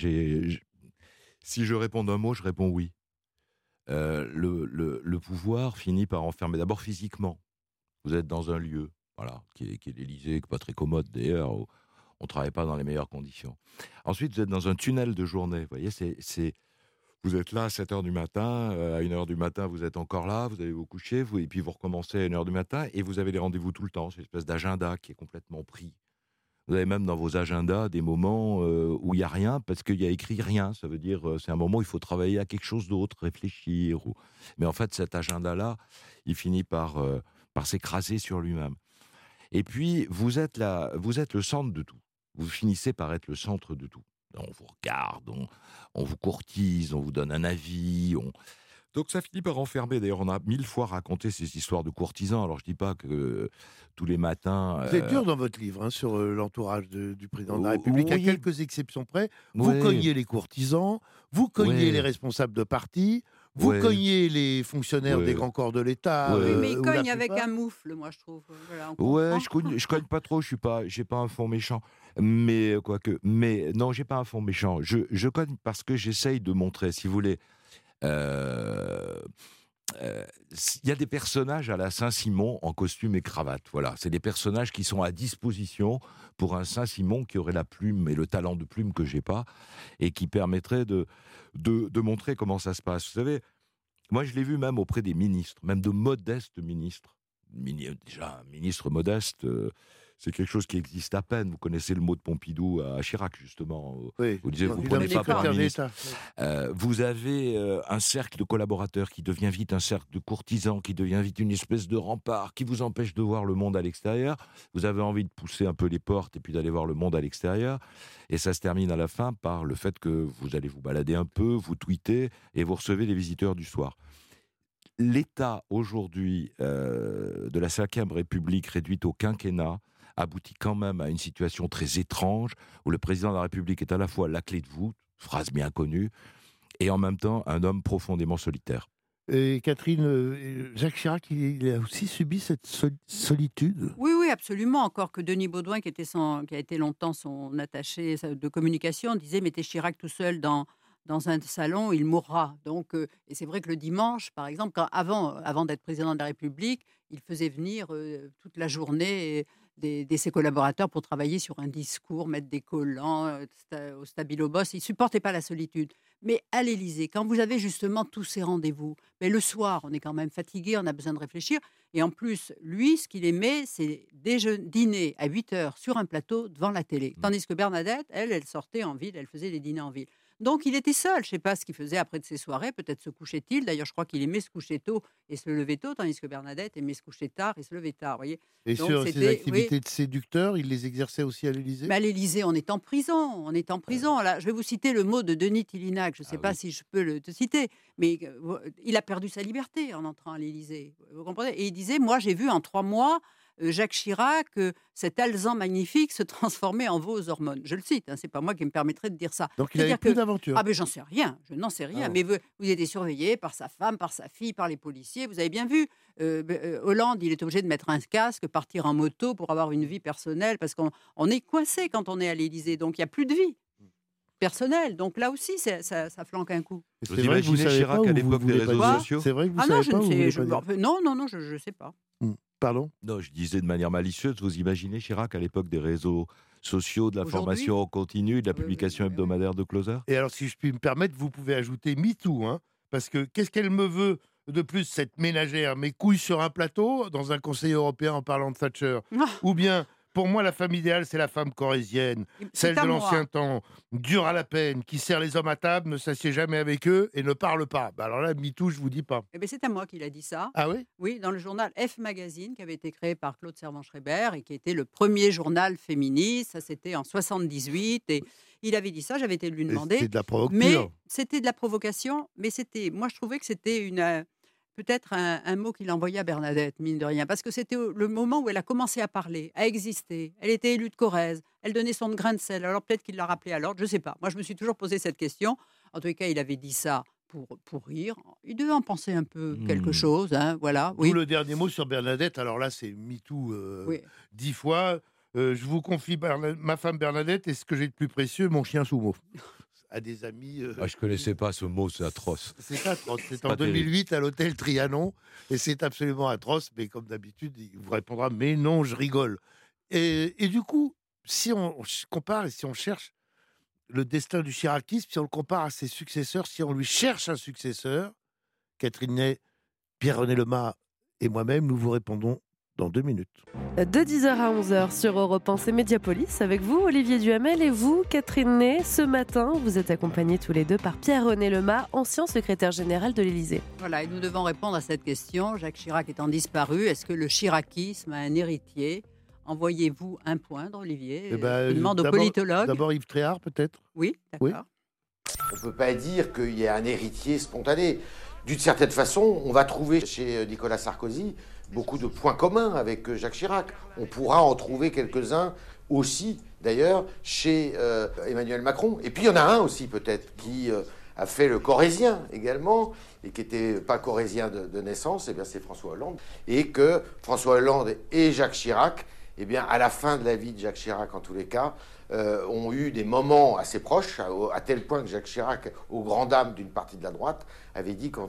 [SPEAKER 7] si je réponds d'un mot, je réponds oui. Le pouvoir finit par enfermer, d'abord physiquement. Vous êtes dans un lieu, voilà, qui est l'Élysée, qui n'est pas très commode d'ailleurs, où on ne travaille pas dans les meilleures conditions. Ensuite, vous êtes dans un tunnel de journée, vous voyez, vous êtes là à 7h du matin, à 1h du matin, vous êtes encore là, vous allez vous coucher, et puis vous recommencez à 1h du matin, et vous avez des rendez-vous tout le temps, c'est une espèce d'agenda qui est complètement pris. Vous avez même dans vos agendas des moments où il n'y a rien, parce qu'il y a écrit rien. Ça veut dire c'est un moment où il faut travailler à quelque chose d'autre, réfléchir. Mais en fait, cet agenda-là, il finit par s'écraser sur lui-même. Et puis, vous êtes le centre de tout. Vous finissez par être le centre de tout. On vous regarde, on vous courtise, on vous donne un avis. Donc ça finit par enfermer. D'ailleurs, on a 1000 fois raconté ces histoires de courtisans. Alors je dis pas que tous les matins...
[SPEAKER 3] Vous êtes dur dans votre livre sur l'entourage du président de la République, à
[SPEAKER 7] oui.
[SPEAKER 3] quelques exceptions près. Vous
[SPEAKER 7] Oui.
[SPEAKER 3] cognez les courtisans, vous cognez
[SPEAKER 7] Oui.
[SPEAKER 3] les responsables de parti, vous
[SPEAKER 7] Oui.
[SPEAKER 3] cognez les fonctionnaires
[SPEAKER 7] Oui.
[SPEAKER 3] des grands corps de l'État.
[SPEAKER 7] Oui.
[SPEAKER 4] Oui, mais il
[SPEAKER 3] ou la
[SPEAKER 4] cogne avec
[SPEAKER 3] plupart.
[SPEAKER 4] un moufle, moi, je trouve. Voilà,
[SPEAKER 7] Ouais, je cogne pas trop, j'ai pas un fond méchant. Mais non, j'ai pas un fond méchant. Je cogne parce que j'essaye de montrer, si vous voulez, il y a des personnages à la Saint-Simon en costume et cravate. Voilà, c'est des personnages qui sont à disposition pour un Saint-Simon qui aurait la plume et le talent de plume que j'ai pas, et qui permettrait de montrer comment ça se passe. Vous savez, moi je l'ai vu même auprès des ministres, même de modestes ministres. Déjà, un ministre modeste, c'est quelque chose qui existe à peine. Vous connaissez le mot de Pompidou à Chirac, justement.
[SPEAKER 3] Oui.
[SPEAKER 7] Vous disiez, vous ne
[SPEAKER 3] Il
[SPEAKER 7] prenez
[SPEAKER 3] a
[SPEAKER 7] pas pour un
[SPEAKER 3] secrétaire
[SPEAKER 7] ministre.
[SPEAKER 3] d'État.
[SPEAKER 7] Vous avez un cercle de collaborateurs qui devient vite un cercle de courtisans, qui devient vite une espèce de rempart, qui vous empêche de voir le monde à l'extérieur. Vous avez envie de pousser un peu les portes et puis d'aller voir le monde à l'extérieur. Et ça se termine à la fin par le fait que vous allez vous balader un peu, vous tweetez et vous recevez les visiteurs du soir. l'état aujourd'hui de la Ve République réduite au quinquennat aboutit quand même à une situation très étrange où le président de la République est à la fois la clé de voûte, phrase bien connue, et en même temps un homme profondément solitaire.
[SPEAKER 3] Et Catherine, Jacques Chirac, il a aussi subi cette solitude.
[SPEAKER 4] Oui, oui, absolument. Encore que Denis Baudouin, qui a été longtemps son attaché de communication, disait mettez Chirac tout seul dans un salon, il mourra. Donc, et c'est vrai que le dimanche, par exemple, avant d'être président de la République, il faisait venir toute la journée de ses collaborateurs pour travailler sur un discours, mettre des collants au stabilo-boss. Il ne supportait pas la solitude. Mais à l'Élysée, quand vous avez justement tous ces rendez-vous, mais le soir, on est quand même fatigué, on a besoin de réfléchir. Et en plus, lui, ce qu'il aimait, c'est dîner à 8 heures sur un plateau devant la télé. Tandis que Bernadette, elle sortait en ville, elle faisait les dîners en ville. Donc, il était seul. Je ne sais pas ce qu'il faisait après de ses soirées. Peut-être se couchait-il. D'ailleurs, je crois qu'il aimait se coucher tôt et se lever tôt, tandis que Bernadette aimait se coucher tard et se lever tard. Voyez.
[SPEAKER 3] Et
[SPEAKER 4] donc,
[SPEAKER 3] sur ses activités de séducteur, il les exerçait aussi à l'Élysée.
[SPEAKER 4] Mais à l'Élysée, on est en prison. On est en prison. Là, je vais vous citer le mot de Denis Tillinac. Je ne sais pas si je peux te citer, mais il a perdu sa liberté en entrant à l'Élysée. Vous comprenez ? Et il disait, moi, j'ai vu en 3 mois Jacques Chirac, cet alezan magnifique se transformer en veau aux hormones. Je le cite, c'est pas moi qui me permettrait de dire ça.
[SPEAKER 3] Donc il avait plus d'aventure.
[SPEAKER 4] Ah ben j'en sais rien, je n'en sais rien. Mais vous étiez surveillé par sa femme, par sa fille, par les policiers. Vous avez bien vu, Hollande, il est obligé de mettre un casque, partir en moto pour avoir une vie personnelle, parce qu'on est coincé quand on est à l'Élysée, donc il n'y a plus de vie personnelle. Donc là aussi, ça flanque un coup.
[SPEAKER 7] Vous imaginez Chirac à l'époque des réseaux sociaux ?
[SPEAKER 3] C'est vrai que vous savez pas.
[SPEAKER 4] Non, je ne sais pas.
[SPEAKER 3] Pardon ?
[SPEAKER 7] Non, je disais de manière malicieuse, vous imaginez Chirac à l'époque des réseaux sociaux, de l'information en continu, de la publication hebdomadaire de Closer ?
[SPEAKER 3] Et alors, si je puis me permettre, vous pouvez ajouter MeToo, parce que qu'est-ce qu'elle me veut de plus, cette ménagère ? Mes couilles sur un plateau, dans un conseil européen en parlant de Thatcher. Ou bien, pour moi, la femme idéale, c'est la femme corrézienne, celle de l'ancien temps, dure à la peine, qui sert les hommes à table, ne s'assied jamais avec eux et ne parle pas. Alors là, MeToo, je vous dis pas.
[SPEAKER 4] Eh bien, c'est à moi qu'il a dit ça.
[SPEAKER 3] Ah oui ?
[SPEAKER 4] Oui, dans le journal F Magazine, qui avait été créé par Claude Servan-Schreiber et qui était le premier journal féministe. Ça, c'était en 78. Et il avait dit ça, j'avais été lui demander.
[SPEAKER 3] C'était de la provocation.
[SPEAKER 4] Mais c'était de la provocation, mais moi, je trouvais que c'était peut-être un mot qu'il envoyait à Bernadette, mine de rien, parce que c'était le moment où elle a commencé à parler, à exister. Elle était élue de Corrèze, elle donnait son grain de sel, alors peut-être qu'il l'a rappelé à l'ordre, je ne sais pas. Moi, je me suis toujours posé cette question. En tous les cas, il avait dit ça pour rire. Il devait en penser un peu quelque chose, voilà. Oui.
[SPEAKER 3] Le dernier mot sur Bernadette, alors là, c'est MeToo 10 fois. Je vous confie ma femme Bernadette et ce que j'ai de plus précieux, mon chien Soumo. À des amis.
[SPEAKER 7] Je ne connaissais pas ce mot, c'est atroce.
[SPEAKER 3] C'est atroce. C'est en 2008 à l'hôtel Trianon et c'est absolument atroce. Mais comme d'habitude, il vous répondra mais non, je rigole. Et du coup, si on compare et si on cherche le destin du chiracisme, si on le compare à ses successeurs, si on lui cherche un successeur, Catherine Ney, Pierre-René Lemas et moi-même, nous vous répondons dans 2 minutes.
[SPEAKER 1] De 10h à 11h sur Europe 1, c'est Mediapolis. Avec vous, Olivier Duhamel, et vous, Catherine Ney. Ce matin, vous êtes accompagnés tous les deux par Pierre-René Lemas, ancien secrétaire général de l'Élysée. Voilà, et nous devons répondre à cette question. Jacques Chirac étant disparu, est-ce que le chiracisme a un héritier ? Envoyez-vous un poindre, Olivier. Je demande au politologue.
[SPEAKER 3] D'abord Yves Tréhard, peut-être ?
[SPEAKER 4] Oui, d'accord.
[SPEAKER 3] Oui.
[SPEAKER 11] On ne peut pas dire qu'il y ait un héritier spontané. D'une certaine façon, on va trouver chez Nicolas Sarkozy beaucoup de points communs avec Jacques Chirac. On pourra en trouver quelques-uns aussi, d'ailleurs, chez Emmanuel Macron. Et puis il y en a un aussi, peut-être, qui a fait le corrézien également, et qui n'était pas corrézien de naissance, c'est François Hollande. Et que François Hollande et Jacques Chirac, à la fin de la vie de Jacques Chirac, en tous les cas, ont eu des moments assez proches, à tel point que Jacques Chirac, aux grandes dames d'une partie de la droite, avait dit qu'en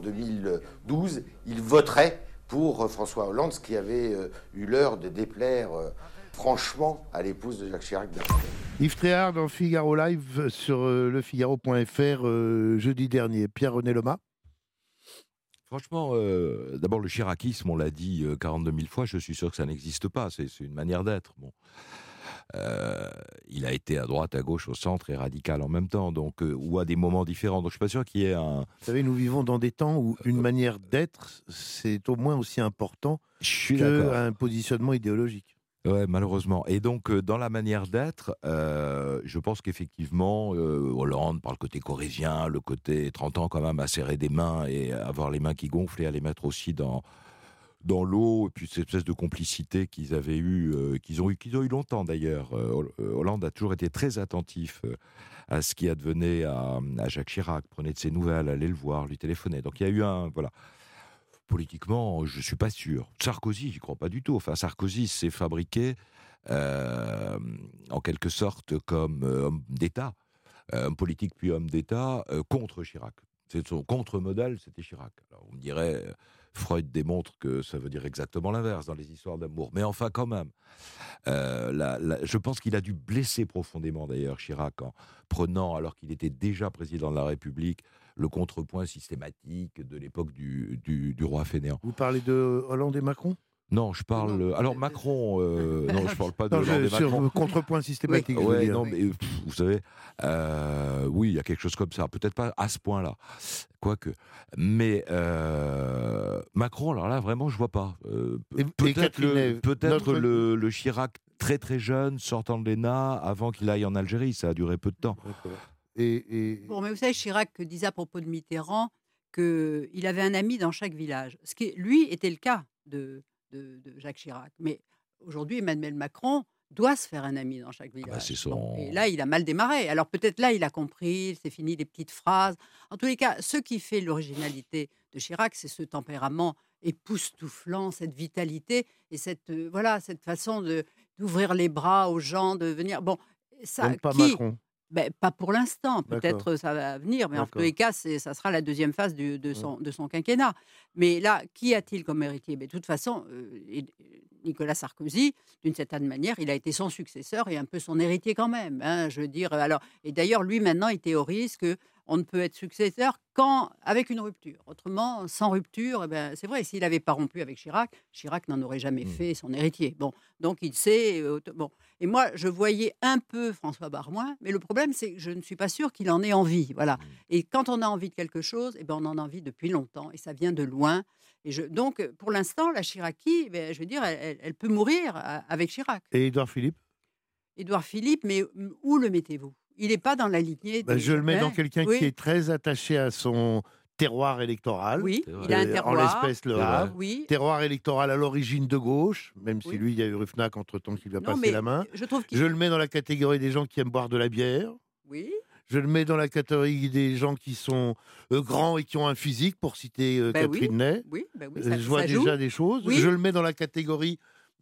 [SPEAKER 11] 2012, il voterait pour François Hollande, ce qui avait eu l'heure de déplaire franchement à l'épouse de Jacques Chirac.
[SPEAKER 3] Yves Tréhard dans Figaro Live sur lefigaro.fr jeudi dernier. Pierre-René Lemas.
[SPEAKER 7] Franchement, d'abord le chiracisme, on l'a dit 42 000 fois, je suis sûr que ça n'existe pas, c'est une manière d'être. Bon. Il a été à droite, à gauche, au centre et radical en même temps, donc, ou à des moments différents. Donc je ne suis pas sûr qu'il y ait un...
[SPEAKER 3] Vous savez, nous vivons dans des temps où une manière d'être, c'est au moins aussi important qu'un positionnement idéologique.
[SPEAKER 7] Ouais, malheureusement. Et donc, dans la manière d'être, je pense qu'effectivement, Hollande, par le côté corrézien, le côté 30 ans quand même à serrer des mains et avoir les mains qui gonflent et à les mettre aussi dans l'eau, et puis cette espèce de complicité qu'ils avaient qu'ils ont eu longtemps d'ailleurs. Hollande a toujours été très attentif à ce qui advenait à Jacques Chirac, prenait de ses nouvelles, allait le voir, lui téléphonait. Donc il y a eu voilà. Politiquement, je suis pas sûr. Sarkozy, j'y crois pas du tout. Enfin, Sarkozy s'est fabriqué en quelque sorte comme homme d'État, homme politique puis homme d'État contre Chirac. Son contre-modèle, c'était Chirac. Alors, on me dirait, Freud démontre que ça veut dire exactement l'inverse dans les histoires d'amour. Mais enfin, quand même, je pense qu'il a dû blesser profondément, d'ailleurs, Chirac, en prenant, alors qu'il était déjà président de la République, le contrepoint systématique de l'époque du roi fainéant.
[SPEAKER 3] Vous parlez de Hollande et Macron ?
[SPEAKER 7] Non, je parle. Alors Macron, non, je parle pas de Hollande et Macron.
[SPEAKER 3] Sur le contrepoint systématique.
[SPEAKER 7] Ouais, non, mais vous savez, oui, il y a quelque chose comme ça. Peut-être pas à ce point-là, quoique. Mais Macron, alors là, vraiment, je vois pas. Peut-être le Chirac très très jeune, sortant de l'ENA, avant qu'il aille en Algérie. Ça a duré peu de temps.
[SPEAKER 4] Bon, mais vous savez, Chirac disait à propos de Mitterrand qu'il avait un ami dans chaque village. Ce qui, lui, était le cas de Jacques Chirac. Mais aujourd'hui, Emmanuel Macron doit se faire un ami dans chaque village. Et là, il a mal démarré. Alors peut-être là, il a compris, c'est fini les petites phrases. En tous les cas, ce qui fait l'originalité de Chirac, c'est ce tempérament époustouflant, cette vitalité et cette façon d'ouvrir les bras aux gens, de venir... Bon, ça,
[SPEAKER 3] donc pas Macron.
[SPEAKER 4] Pas pour l'instant, peut-être ça va venir, mais en tous les cas, ça sera la deuxième phase de son quinquennat. Mais là, qui a-t-il comme héritier ? De toute façon, Nicolas Sarkozy, d'une certaine manière, il a été son successeur et un peu son héritier quand même. Hein, je veux dire, et d'ailleurs, lui, maintenant, il théorise qu'on ne peut être successeur qu'avec une rupture. Autrement, sans rupture, c'est vrai, s'il n'avait pas rompu avec Chirac, Chirac n'en aurait jamais fait son héritier. Bon, donc il sait... Et moi, je voyais un peu François Baroin, mais le problème, c'est que je ne suis pas sûre qu'il en ait envie. Voilà. Et quand on a envie de quelque chose, on en a envie depuis longtemps, et ça vient de loin. Donc, pour l'instant, la Chiraquie, je veux dire, elle peut mourir avec Chirac.
[SPEAKER 3] Et Édouard Philippe ?
[SPEAKER 4] Édouard Philippe, mais où le mettez-vous ? Il n'est pas dans la lignée...
[SPEAKER 3] Je le mets dans quelqu'un qui est très attaché à son terroir électoral.
[SPEAKER 4] Oui, il a un terroir.
[SPEAKER 3] En l'espèce, le Havre.
[SPEAKER 4] Oui.
[SPEAKER 3] Terroir électoral à l'origine de gauche, même si lui, il y a eu Ruffnac entre-temps qui lui a passé la main. Je le mets dans la catégorie des gens qui aiment boire de la bière.
[SPEAKER 4] Oui.
[SPEAKER 3] Je le mets dans la catégorie des gens qui sont grands et qui ont un physique, pour citer Catherine Ney. Je vois déjà des choses. Oui. Je le mets dans la catégorie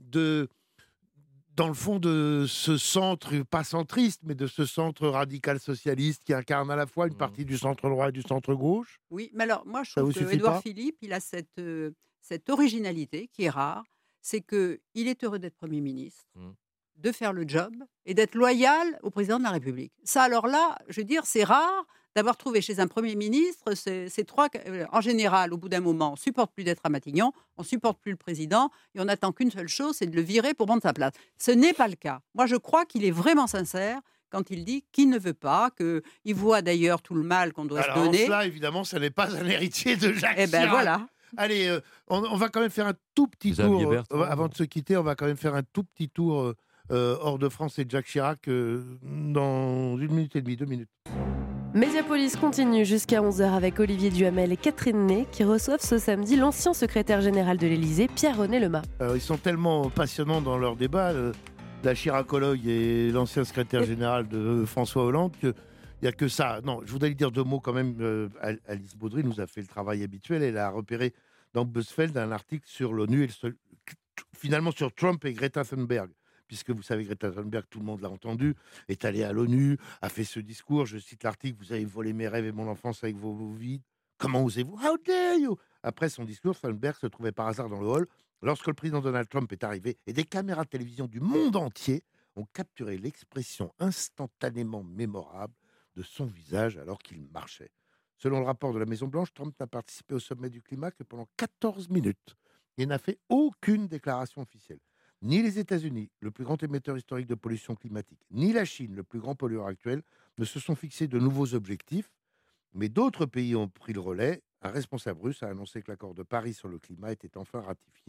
[SPEAKER 3] dans le fond de ce centre, pas centriste, mais de ce centre radical socialiste qui incarne à la fois une partie du centre droit et du centre gauche.
[SPEAKER 4] Oui, mais alors moi je trouve qu'Édouard Philippe, il a cette originalité qui est rare, c'est qu'il est heureux d'être Premier ministre, de faire le job et d'être loyal au président de la République. Ça alors là, je veux dire, c'est rare d'avoir trouvé chez un Premier ministre ces trois... En général, au bout d'un moment, on ne supporte plus d'être à Matignon, on ne supporte plus le président, et on n'attend qu'une seule chose, c'est de le virer pour prendre sa place. Ce n'est pas le cas. Moi, je crois qu'il est vraiment sincère quand il dit qu'il ne veut pas, qu'il voit d'ailleurs tout le mal qu'on doit se donner.
[SPEAKER 3] Alors cela, évidemment, ça n'est pas un héritier de Jacques Chirac.
[SPEAKER 4] Voilà.
[SPEAKER 3] Allez, on va quand même faire un tout petit tour, avant de se quitter, on va quand même faire un tout petit tour hors de France et de Jacques Chirac dans 1 minute et demie, 2 minutes.
[SPEAKER 1] Mediapolis continue jusqu'à 11h avec Olivier Duhamel et Catherine Ney qui reçoivent ce samedi l'ancien secrétaire général de l'Élysée, Pierre-René Lemas.
[SPEAKER 3] Ils sont tellement passionnants dans leur débat, la chiracologue et l'ancien secrétaire général de François Hollande, qu'il n'y a que ça. Non, je voudrais lui dire 2 mots quand même. Alice Baudry nous a fait le travail habituel. Elle a repéré dans BuzzFeed un article sur l'ONU, finalement sur Trump et Greta Thunberg. Puisque vous savez, Greta Thunberg, tout le monde l'a entendu, est allée à l'ONU, a fait ce discours, je cite l'article, vous avez volé mes rêves et mon enfance avec vos vides, comment osez-vous? How dare you? Après son discours, Thunberg se trouvait par hasard dans le hall lorsque le président Donald Trump est arrivé et des caméras de télévision du monde entier ont capturé l'expression instantanément mémorable de son visage alors qu'il marchait. Selon le rapport de la Maison-Blanche, Trump n'a participé au sommet du climat que pendant 14 minutes et n'a fait aucune déclaration officielle. Ni les États-Unis, le plus grand émetteur historique de pollution climatique, ni la Chine, le plus grand pollueur actuel, ne se sont fixés de nouveaux objectifs, mais d'autres pays ont pris le relais. Un responsable russe a annoncé que l'accord de Paris sur le climat était enfin ratifié.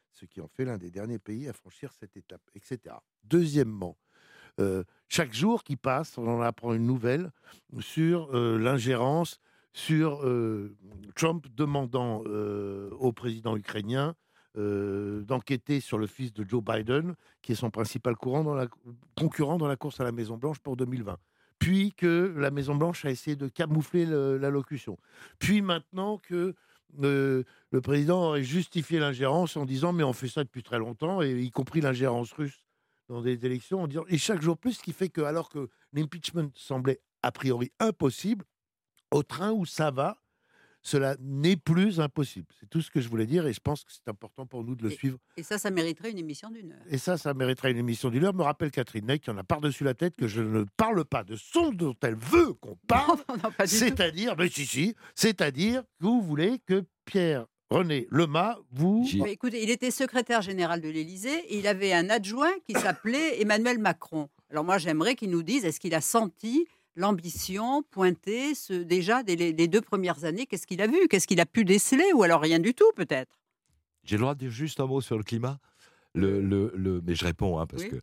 [SPEAKER 3] ce qui en fait l'un des derniers pays à franchir cette étape, etc. Deuxièmement, chaque jour qui passe, on en apprend une nouvelle sur l'ingérence, sur Trump demandant au président ukrainien d'enquêter sur le fils de Joe Biden, qui est son principal concurrent dans la course à la Maison-Blanche pour 2020. Puis que la Maison-Blanche a essayé de camoufler l'allocution. Puis maintenant que le président aurait justifié l'ingérence en disant « mais on fait ça depuis très longtemps », et y compris l'ingérence russe dans des élections, en disant, et chaque jour plus, ce qui fait que, alors que l'impeachment semblait a priori impossible, au train où ça va, cela n'est plus impossible. C'est tout ce que je voulais dire et je pense que c'est important pour nous de le suivre.
[SPEAKER 4] Et ça mériterait une émission d'1 heure.
[SPEAKER 3] Et ça mériterait une émission d'1 heure. Me rappelle Catherine Ney qui en a par-dessus la tête que je ne parle pas de ce dont elle veut qu'on parle.
[SPEAKER 4] Non, pas du
[SPEAKER 3] c'est-à-dire, mais si, c'est-à-dire que vous voulez que Pierre-René Lemas
[SPEAKER 4] Mais écoutez, il était secrétaire général de l'Élysée et il avait un adjoint qui s'appelait Emmanuel Macron. Alors moi, j'aimerais qu'il nous dise, est-ce qu'il a senti l'ambition pointée déjà dès les 2 premières années? Qu'est-ce qu'il a vu? Qu'est-ce qu'il a pu déceler? Ou alors rien du tout, peut-être?
[SPEAKER 7] J'ai le droit de dire juste un mot sur le climat. Mais je réponds, parce que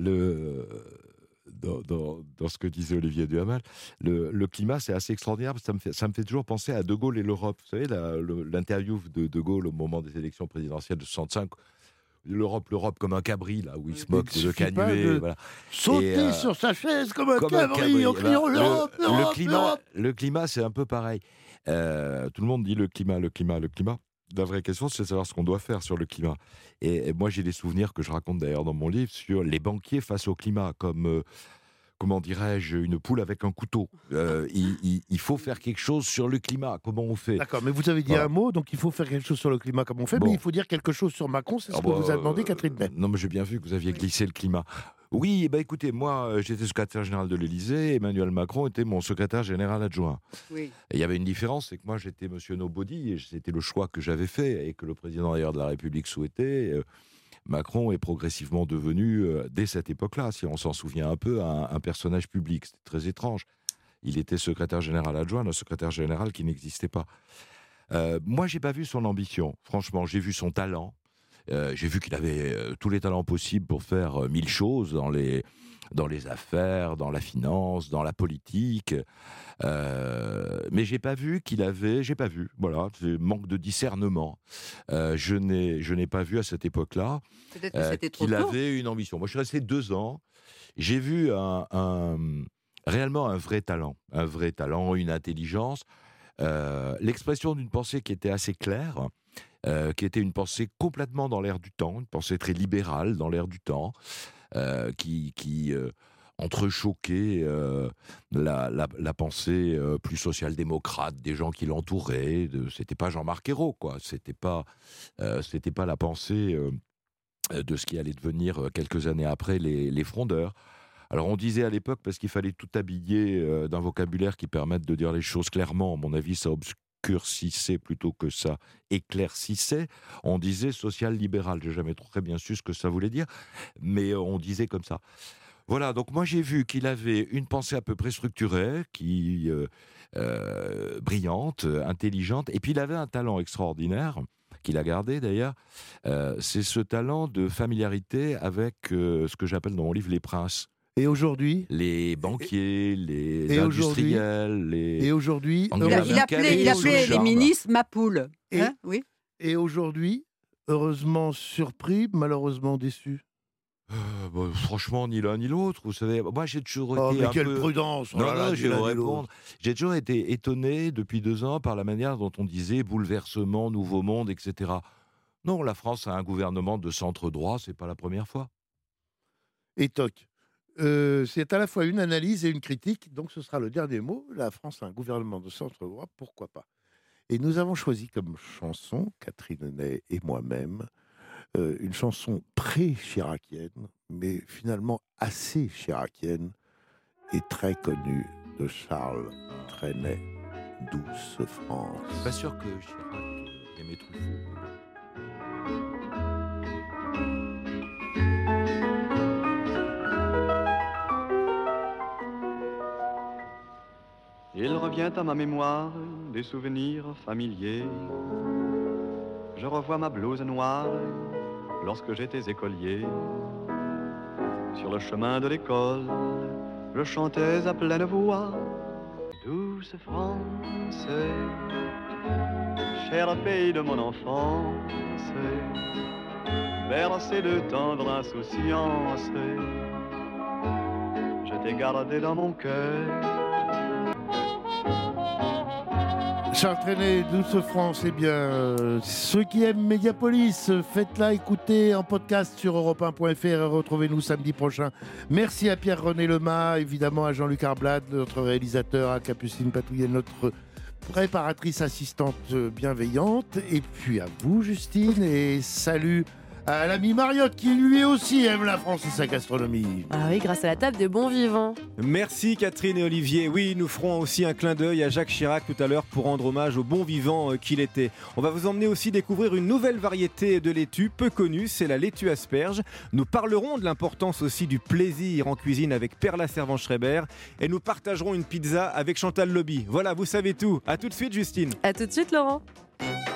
[SPEAKER 7] dans ce que disait Olivier Duhamel, le climat, c'est assez extraordinaire, parce que ça me fait toujours penser à De Gaulle et l'Europe. Vous savez, l'interview de Gaulle au moment des élections présidentielles de 65, l'Europe comme un cabri, là, où il se moque de canuet. Voilà.
[SPEAKER 3] Sauter sur sa chaise comme un cabri en criant l'Europe,
[SPEAKER 7] le climat, c'est un peu pareil. Tout le monde dit le climat. La vraie question, c'est de savoir ce qu'on doit faire sur le climat. Et moi, j'ai des souvenirs que je raconte d'ailleurs dans mon livre sur les banquiers face au climat, comme, comment dirais-je, une poule avec un couteau. Il faut faire quelque chose sur le climat. Comment on fait?
[SPEAKER 3] D'accord, mais vous avez dit un mot, donc il faut faire quelque chose sur le climat, comme on fait, mais il faut dire quelque chose sur Macron, c'est ce que vous a demandé Catherine Ney.
[SPEAKER 7] Non, mais j'ai bien vu que vous aviez glissé le climat. Oui, écoutez, moi, j'étais secrétaire général de l'Élysée, Emmanuel Macron était mon secrétaire général adjoint.
[SPEAKER 4] Oui.
[SPEAKER 7] Et il y avait une différence, c'est que moi, j'étais Monsieur Nobody, et c'était le choix que j'avais fait, et que le président d'ailleurs de la République souhaitait. Macron est progressivement devenu, dès cette époque-là, si on s'en souvient un peu, un personnage public. C'était très étrange. Il était secrétaire général adjoint d'un secrétaire général qui n'existait pas. Moi, j'ai pas vu son ambition. Franchement, j'ai vu son talent. J'ai vu qu'il avait tous les talents possibles pour faire 1000 choses dans les affaires, dans la finance, dans la politique. Mais j'ai pas vu, voilà, manque de discernement. Je n'ai pas vu à cette époque-là qu'il avait une ambition. Moi, je suis resté 2 ans. J'ai vu réellement un vrai talent, une intelligence, l'expression d'une pensée qui était assez claire. Qui était une pensée complètement dans l'air du temps, une pensée très libérale dans l'air du temps, qui entrechoquait la pensée plus social-démocrate des gens qui l'entouraient. C'était pas Jean-Marc Ayrault, quoi. C'était pas la pensée de ce qui allait devenir quelques années après les frondeurs. Alors on disait à l'époque, parce qu'il fallait tout habiller d'un vocabulaire qui permette de dire les choses clairement, à mon avis ça obscurcissait plutôt que ça éclaircissait, on disait social-libéral. J'ai jamais très bien su ce que ça voulait dire, mais on disait comme ça. Voilà, donc moi j'ai vu qu'il avait une pensée à peu près structurée, brillante, intelligente, et puis il avait un talent extraordinaire, qu'il a gardé d'ailleurs, c'est ce talent de familiarité avec ce que j'appelle dans mon livre les princes.
[SPEAKER 3] Et aujourd'hui,
[SPEAKER 7] les banquiers, les industriels,
[SPEAKER 3] et aujourd'hui,
[SPEAKER 4] il appelait les ministres ma poule. Oui.
[SPEAKER 3] Et aujourd'hui, heureusement surpris, malheureusement déçu.
[SPEAKER 7] Franchement, ni l'un ni l'autre. Vous savez, moi j'ai toujours été
[SPEAKER 3] mais quelle prudence.
[SPEAKER 7] Non, je vais vous répondre. J'ai toujours été étonné depuis 2 ans par la manière dont on disait bouleversement, nouveau monde, etc. Non, la France a un gouvernement de centre droit, c'est pas la première fois.
[SPEAKER 3] Et toc. C'est à la fois une analyse et une critique, donc ce sera le dernier mot. La France a un gouvernement de centre droit, pourquoi pas. Et nous avons choisi comme chanson, Catherine Ney et moi-même, une chanson pré-chiracienne, mais finalement assez chiracienne et très connue de Charles Trenet, Douce France.
[SPEAKER 7] Je suis pas sûr que Chirac aimait Truffaut.
[SPEAKER 12] Il revient à ma mémoire des souvenirs familiers. Je revois ma blouse noire lorsque j'étais écolier. Sur le chemin de l'école, je chantais à pleine voix. Douce France, cher pays de mon enfance, bercé de tendre insouciance, je t'ai gardé dans mon cœur.
[SPEAKER 3] Charles Trenet, Douce France, eh bien, ceux qui aiment Mediapolis, faites-la écouter en podcast sur europe1.fr et retrouvez-nous samedi prochain. Merci à Pierre-René Lemas, évidemment à Jean-Luc Arblade, notre réalisateur, à Capucine Patouillet, notre préparatrice assistante bienveillante, et puis à vous, Justine, et salut à l'ami Mariotte qui lui aussi aime la France et sa gastronomie.
[SPEAKER 1] Ah oui, grâce à la table des bons vivants.
[SPEAKER 13] Merci Catherine et Olivier. Oui, nous ferons aussi un clin d'œil à Jacques Chirac tout à l'heure pour rendre hommage au bon vivant qu'il était. On va vous emmener aussi découvrir une nouvelle variété de laitue peu connue, c'est la laitue asperge. Nous parlerons de l'importance aussi du plaisir en cuisine avec Perla Servan-Schreiber et nous partagerons une pizza avec Chantal Lobby. Voilà, vous savez tout. À tout de suite Justine.
[SPEAKER 1] À tout de suite Laurent.